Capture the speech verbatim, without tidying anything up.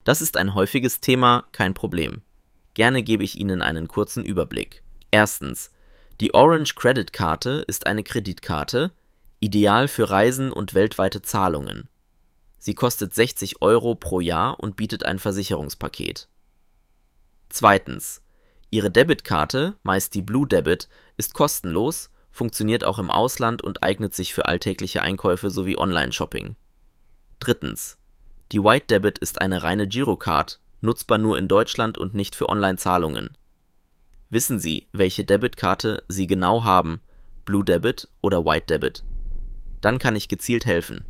Das ist ein häufiges Thema, kein Problem. Gerne gebe ich Ihnen einen kurzen Überblick. Erstens. Die Orange Credit Karte ist eine Kreditkarte, ideal für Reisen und weltweite Zahlungen. Sie kostet sechzig Euro pro Jahr und bietet ein Versicherungspaket. Zweitens. Ihre Debitkarte, meist die Blue Debit, ist kostenlos, funktioniert auch im Ausland und eignet sich für alltägliche Einkäufe sowie Online-Shopping. Drittens. Die White Debit ist eine reine Girocard, nutzbar nur in Deutschland und nicht für Online-Zahlungen. Wissen Sie, welche Debitkarte Sie genau haben, Blue Debit oder White Debit? Dann kann ich gezielt helfen.